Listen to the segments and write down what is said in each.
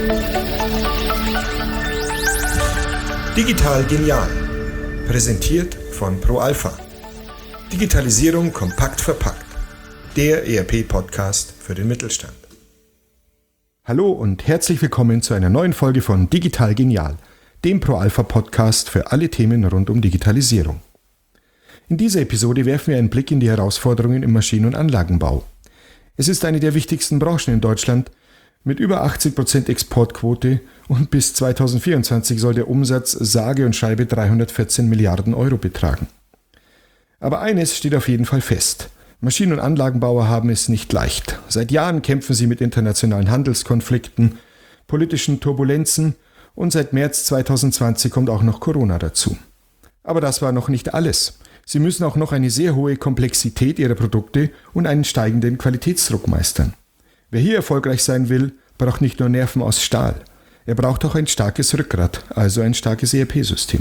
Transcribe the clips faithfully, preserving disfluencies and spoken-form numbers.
Digital genial. Präsentiert von ProAlpha. Digitalisierung kompakt verpackt. Der E R P-Podcast für den Mittelstand. Hallo und herzlich willkommen zu einer neuen Folge von Digital genial, dem ProAlpha-Podcast für alle Themen rund um Digitalisierung. In dieser Episode werfen wir einen Blick in die Herausforderungen im Maschinen- und Anlagenbau. Es ist eine der wichtigsten Branchen in Deutschland mit über achtzig Prozent Exportquote und bis zweitausendvierundzwanzig soll der Umsatz sage und schreibe dreihundertvierzehn Milliarden Euro betragen. Aber eines steht auf jeden Fall fest. Maschinen- und Anlagenbauer haben es nicht leicht. Seit Jahren kämpfen sie mit internationalen Handelskonflikten, politischen Turbulenzen und seit März zweitausendzwanzig kommt auch noch Corona dazu. Aber das war noch nicht alles. Sie müssen auch noch eine sehr hohe Komplexität ihrer Produkte und einen steigenden Qualitätsdruck meistern. Wer hier erfolgreich sein will, braucht nicht nur Nerven aus Stahl. Er braucht auch ein starkes Rückgrat, also ein starkes E R P-System.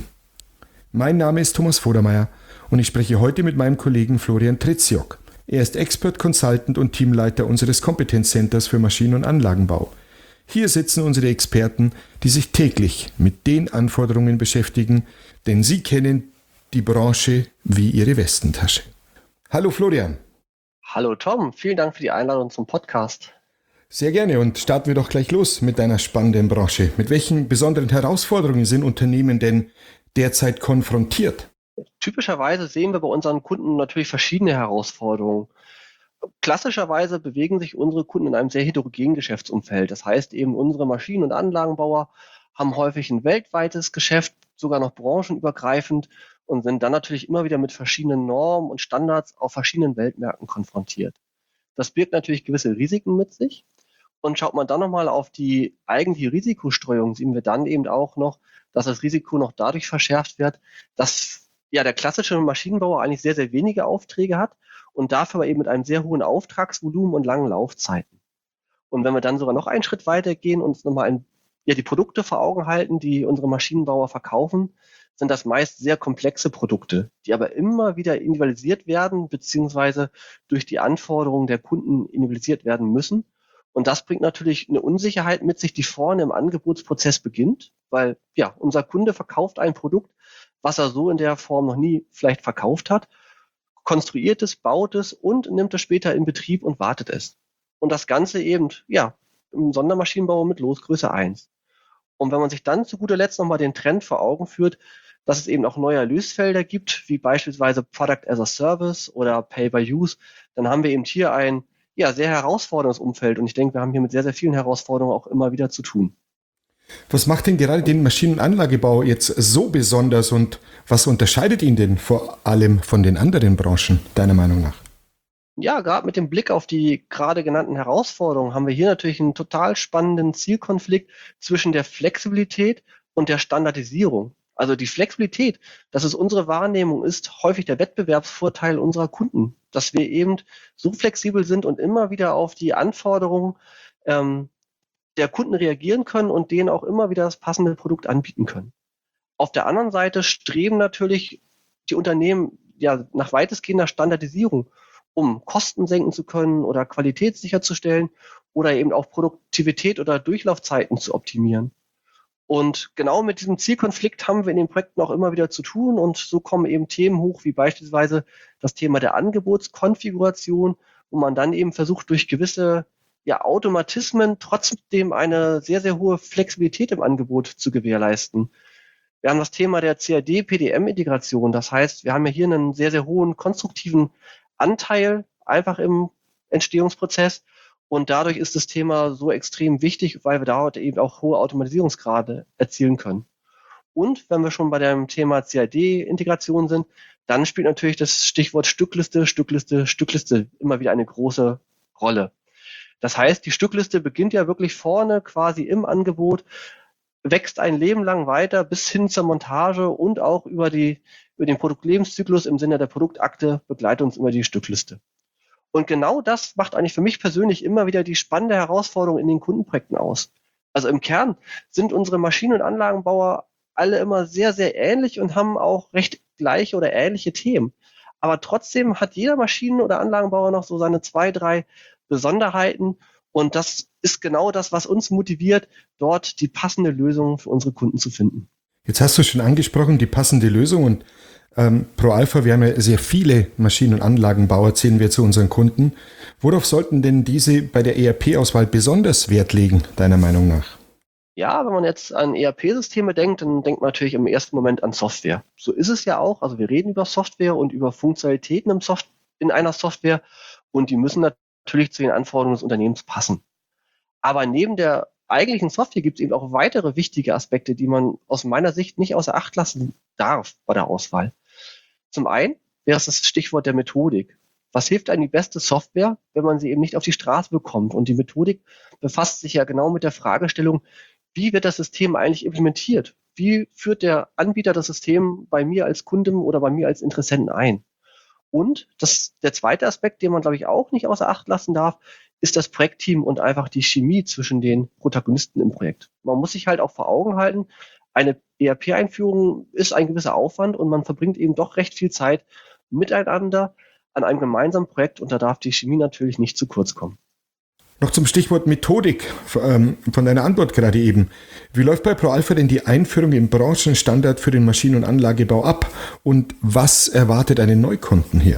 Mein Name ist Thomas Vodermeier und ich spreche heute mit meinem Kollegen Florian Treziok. Er ist Expert Consultant und Teamleiter unseres Kompetenzcenters für Maschinen- und Anlagenbau. Hier sitzen unsere Experten, die sich täglich mit den Anforderungen beschäftigen, denn sie kennen die Branche wie ihre Westentasche. Hallo Florian. Hallo Tom, vielen Dank für die Einladung zum Podcast. Sehr gerne und starten wir doch gleich los mit deiner spannenden Branche. Mit welchen besonderen Herausforderungen sind Unternehmen denn derzeit konfrontiert? Typischerweise sehen wir bei unseren Kunden natürlich verschiedene Herausforderungen. Klassischerweise bewegen sich unsere Kunden in einem sehr heterogenen Geschäftsumfeld. Das heißt eben, unsere Maschinen- und Anlagenbauer haben häufig ein weltweites Geschäft, sogar noch branchenübergreifend und sind dann natürlich immer wieder mit verschiedenen Normen und Standards auf verschiedenen Weltmärkten konfrontiert. Das birgt natürlich gewisse Risiken mit sich. Und schaut man dann nochmal auf die eigentliche Risikostreuung, sehen wir dann eben auch noch, dass das Risiko noch dadurch verschärft wird, dass ja der klassische Maschinenbauer eigentlich sehr, sehr wenige Aufträge hat und dafür aber eben mit einem sehr hohen Auftragsvolumen und langen Laufzeiten. Und wenn wir dann sogar noch einen Schritt weiter gehen und uns nochmal ein, ja, die Produkte vor Augen halten, die unsere Maschinenbauer verkaufen, sind das meist sehr komplexe Produkte, die aber immer wieder individualisiert werden, beziehungsweise durch die Anforderungen der Kunden individualisiert werden müssen. Und das bringt natürlich eine Unsicherheit mit sich, die vorne im Angebotsprozess beginnt, weil ja unser Kunde verkauft ein Produkt, was er so in der Form noch nie vielleicht verkauft hat, konstruiert es, baut es und nimmt es später in Betrieb und wartet es. Und das Ganze eben ja im Sondermaschinenbau mit Losgröße eins. Und wenn man sich dann zu guter Letzt nochmal den Trend vor Augen führt, dass es eben auch neue Erlösfelder gibt, wie beispielsweise Product as a Service oder Pay by Use, dann haben wir eben hier ein ja, sehr herausforderndes Umfeld. Und ich denke, wir haben hier mit sehr, sehr vielen Herausforderungen auch immer wieder zu tun. Was macht denn gerade den Maschinen- und Anlagebau jetzt so besonders und was unterscheidet ihn denn vor allem von den anderen Branchen, deiner Meinung nach? Ja, gerade mit dem Blick auf die gerade genannten Herausforderungen haben wir hier natürlich einen total spannenden Zielkonflikt zwischen der Flexibilität und der Standardisierung. Also die Flexibilität, das ist unsere Wahrnehmung, ist häufig der Wettbewerbsvorteil unserer Kunden, dass wir eben so flexibel sind und immer wieder auf die Anforderungen ähm, der Kunden reagieren können und denen auch immer wieder das passende Produkt anbieten können. Auf der anderen Seite streben natürlich die Unternehmen ja nach weitestgehender Standardisierung, um Kosten senken zu können oder Qualität sicherzustellen oder eben auch Produktivität oder Durchlaufzeiten zu optimieren. Und genau mit diesem Zielkonflikt haben wir in den Projekten auch immer wieder zu tun und so kommen eben Themen hoch, wie beispielsweise das Thema der Angebotskonfiguration, wo man dann eben versucht, durch gewisse ja, Automatismen trotzdem eine sehr, sehr hohe Flexibilität im Angebot zu gewährleisten. Wir haben das Thema der C A D-P D M-Integration, das heißt, wir haben ja hier einen sehr, sehr hohen konstruktiven Anteil einfach im Entstehungsprozess. Und dadurch ist das Thema so extrem wichtig, weil wir dort eben auch hohe Automatisierungsgrade erzielen können. Und wenn wir schon bei dem Thema C A D-Integration sind, dann spielt natürlich das Stichwort Stückliste, Stückliste, Stückliste immer wieder eine große Rolle. Das heißt, die Stückliste beginnt ja wirklich vorne quasi im Angebot, wächst ein Leben lang weiter bis hin zur Montage und auch über, die, über den Produktlebenszyklus im Sinne der Produktakte begleitet uns immer die Stückliste. Und genau das macht eigentlich für mich persönlich immer wieder die spannende Herausforderung in den Kundenprojekten aus. Also im Kern sind unsere Maschinen- und Anlagenbauer alle immer sehr, sehr ähnlich und haben auch recht gleiche oder ähnliche Themen. Aber trotzdem hat jeder Maschinen- oder Anlagenbauer noch so seine zwei, drei Besonderheiten Und das ist genau das, was uns motiviert, dort die passende Lösung für unsere Kunden zu finden. Jetzt hast du schon angesprochen, die passende Lösung, und ähm, ProAlpha, wir haben ja sehr viele Maschinen- und Anlagenbauer, zählen wir zu unseren Kunden. Worauf sollten denn diese bei der E R P-Auswahl besonders Wert legen, deiner Meinung nach? Ja, wenn man jetzt an E R P-Systeme denkt, dann denkt man natürlich im ersten Moment an Software. So ist es ja auch. Also wir reden über Software und über Funktionalitäten im Soft- in einer Software, und die müssen natürlich zu den Anforderungen des Unternehmens passen. Aber neben der eigentlichen Software gibt es eben auch weitere wichtige Aspekte, die man aus meiner Sicht nicht außer Acht lassen darf bei der Auswahl. Zum einen wäre es das Stichwort der Methodik. Was hilft einem die beste Software, wenn man sie eben nicht auf die Straße bekommt? Und die Methodik befasst sich ja genau mit der Fragestellung, wie wird das System eigentlich implementiert? Wie führt der Anbieter das System bei mir als Kunden oder bei mir als Interessenten ein? Und das, der zweite Aspekt, den man, glaube ich, auch nicht außer Acht lassen darf, ist das Projektteam und einfach die Chemie zwischen den Protagonisten im Projekt. Man muss sich halt auch vor Augen halten, eine E R P-Einführung ist ein gewisser Aufwand und man verbringt eben doch recht viel Zeit miteinander an einem gemeinsamen Projekt, und da darf die Chemie natürlich nicht zu kurz kommen. Noch zum Stichwort Methodik ähm, von deiner Antwort gerade eben. Wie läuft bei ProAlpha denn die Einführung im Branchenstandard für den Maschinen- und Anlagebau ab? Und was erwartet einen Neukunden hier?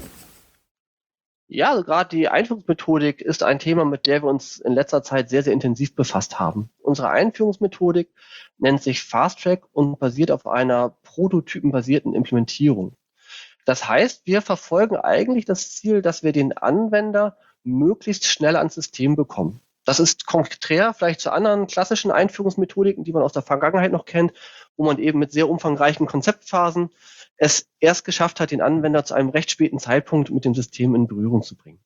Ja, also gerade die Einführungsmethodik ist ein Thema, mit der wir uns in letzter Zeit sehr, sehr intensiv befasst haben. Unsere Einführungsmethodik nennt sich Fast Track und basiert auf einer prototypenbasierten Implementierung. Das heißt, wir verfolgen eigentlich das Ziel, dass wir den Anwender möglichst schnell ans System bekommen. Das ist konträr vielleicht zu anderen klassischen Einführungsmethodiken, die man aus der Vergangenheit noch kennt, wo man eben mit sehr umfangreichen Konzeptphasen es erst geschafft hat, den Anwender zu einem recht späten Zeitpunkt mit dem System in Berührung zu bringen.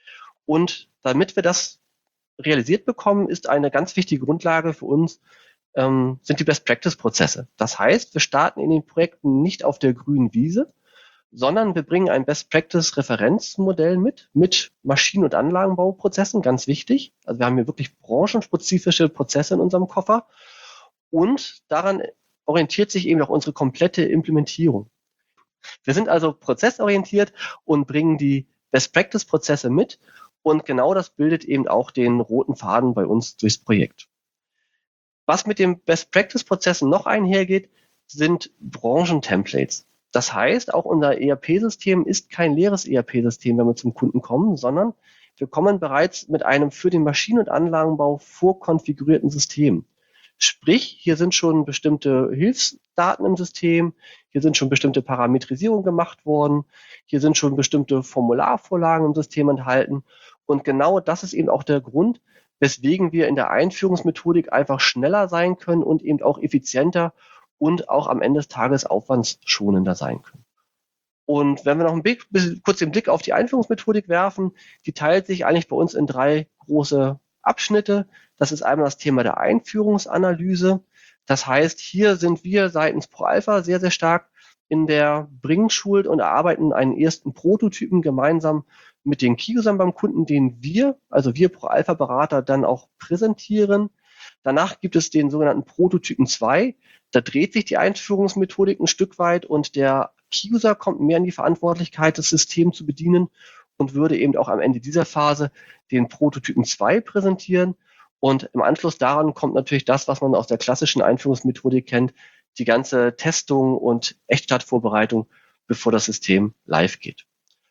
Und damit wir das realisiert bekommen, ist eine ganz wichtige Grundlage für uns, ähm, sind die Best-Practice-Prozesse. Das heißt, wir starten in den Projekten nicht auf der grünen Wiese, sondern wir bringen ein Best-Practice-Referenzmodell mit, mit Maschinen- und Anlagenbauprozessen, ganz wichtig. Also wir haben hier wirklich branchenspezifische Prozesse in unserem Koffer, und daran orientiert sich eben auch unsere komplette Implementierung. Wir sind also prozessorientiert und bringen die Best-Practice-Prozesse mit, und genau das bildet eben auch den roten Faden bei uns durchs Projekt. Was mit den Best-Practice-Prozessen noch einhergeht, sind Branchentemplates. Das heißt, auch unser E R P-System ist kein leeres E R P-System, wenn wir zum Kunden kommen, sondern wir kommen bereits mit einem für den Maschinen- und Anlagenbau vorkonfigurierten System. Sprich, hier sind schon bestimmte Hilfsdaten im System, hier sind schon bestimmte Parametrisierungen gemacht worden, hier sind schon bestimmte Formularvorlagen im System enthalten. Und genau das ist eben auch der Grund, weswegen wir in der Einführungsmethodik einfach schneller sein können und eben auch effizienter und auch am Ende des Tages aufwandsschonender sein können. Und wenn wir noch ein Blick, kurz den Blick auf die Einführungsmethodik werfen, die teilt sich eigentlich bei uns in drei große Abschnitte. Das ist einmal das Thema der Einführungsanalyse. Das heißt, hier sind wir seitens ProAlpha sehr, sehr stark in der Bringschuld und erarbeiten einen ersten Prototypen gemeinsam mit den Key-Usern beim Kunden, den wir, also wir ProAlpha-Berater, dann auch präsentieren. Danach gibt es den sogenannten Prototypen zwei. Da dreht sich die Einführungsmethodik ein Stück weit und der Key-User kommt mehr in die Verantwortlichkeit, das System zu bedienen, und würde eben auch am Ende dieser Phase den Prototypen zwei präsentieren. Und im Anschluss daran kommt natürlich das, was man aus der klassischen Einführungsmethodik kennt, die ganze Testung und Echtstartvorbereitung, bevor das System live geht.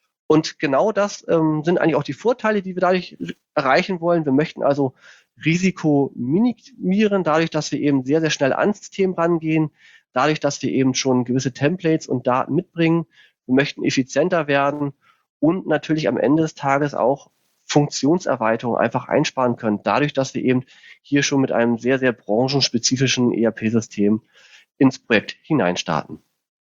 Und genau das ähm, sind eigentlich auch die Vorteile, die wir dadurch erreichen wollen. Wir möchten also Risiko minimieren, dadurch, dass wir eben sehr, sehr schnell ans System rangehen, dadurch, dass wir eben schon gewisse Templates und Daten mitbringen. Wir möchten effizienter werden und natürlich am Ende des Tages auch Funktionserweiterungen einfach einsparen können, dadurch, dass wir eben hier schon mit einem sehr, sehr branchenspezifischen E R P-System ins Projekt hineinstarten.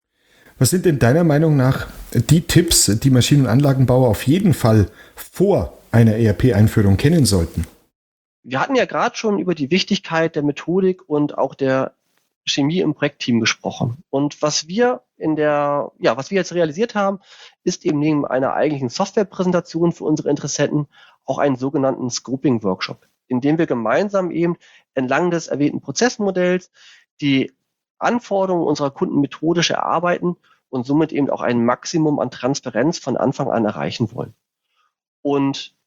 Was sind denn deiner Meinung nach die Tipps, die Maschinen- und Anlagenbauer auf jeden Fall vor einer E R P-Einführung kennen sollten? Wir hatten ja gerade schon über die Wichtigkeit der Methodik und auch der Chemie im Projektteam gesprochen. Und was wir in der, ja, was wir jetzt realisiert haben, ist eben neben einer eigentlichen Softwarepräsentation für unsere Interessenten auch einen sogenannten Scoping-Workshop, in dem wir gemeinsam eben entlang des erwähnten Prozessmodells die Anforderungen unserer Kunden methodisch erarbeiten und somit eben auch ein Maximum an Transparenz von Anfang an erreichen wollen. Und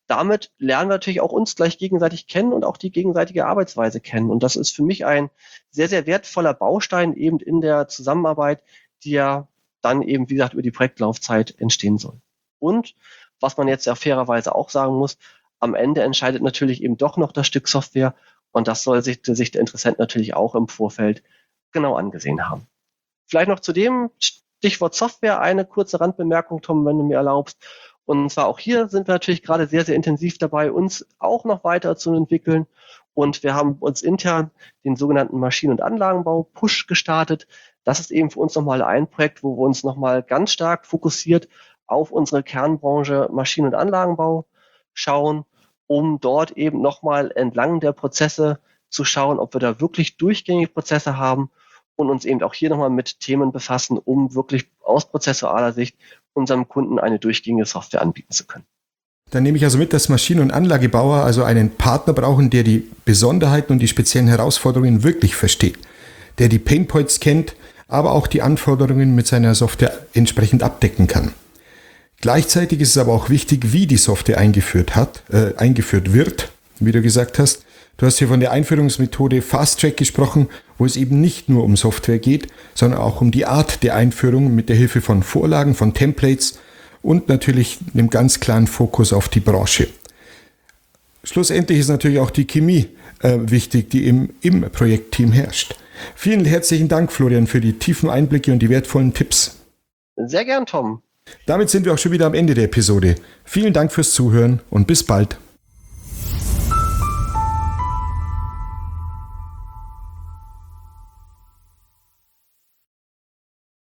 damit lernen wir natürlich auch uns gleich gegenseitig kennen und auch die gegenseitige Arbeitsweise kennen. Und das ist für mich ein sehr, sehr wertvoller Baustein eben in der Zusammenarbeit, die ja dann eben, wie gesagt, über die Projektlaufzeit entstehen soll. Und was man jetzt ja fairerweise auch sagen muss, am Ende entscheidet natürlich eben doch noch das Stück Software und das soll sich, sich der Interessent natürlich auch im Vorfeld genau angesehen haben. Vielleicht noch zu dem Stichwort Software eine kurze Randbemerkung, Tom, wenn du mir erlaubst. Und zwar auch hier sind wir natürlich gerade sehr, sehr intensiv dabei, uns auch noch weiter zu entwickeln. Und wir haben uns intern den sogenannten Maschinen- und Anlagenbau Push gestartet. Das ist eben für uns nochmal ein Projekt, wo wir uns nochmal ganz stark fokussiert auf unsere Kernbranche Maschinen- und Anlagenbau schauen, um dort eben nochmal entlang der Prozesse zu schauen, ob wir da wirklich durchgängige Prozesse haben und uns eben auch hier nochmal mit Themen befassen, um wirklich aus prozessualer Sicht unserem Kunden eine durchgängige Software anbieten zu können. Dann nehme ich also mit, dass Maschinen- und Anlagebauer also einen Partner brauchen, der die Besonderheiten und die speziellen Herausforderungen wirklich versteht, der die Painpoints kennt, aber auch die Anforderungen mit seiner Software entsprechend abdecken kann. Gleichzeitig ist es aber auch wichtig, wie die Software eingeführt hat, äh, eingeführt wird, wie du gesagt hast. Du hast hier von der Einführungsmethode Fast Track gesprochen, wo es eben nicht nur um Software geht, sondern auch um die Art der Einführung mit der Hilfe von Vorlagen, von Templates und natürlich einem ganz klaren Fokus auf die Branche. Schlussendlich ist natürlich auch die Chemie äh, wichtig, die im, im Projektteam herrscht. Vielen herzlichen Dank, Florian, für die tiefen Einblicke und die wertvollen Tipps. Sehr gern, Tom. Damit sind wir auch schon wieder am Ende der Episode. Vielen Dank fürs Zuhören und bis bald.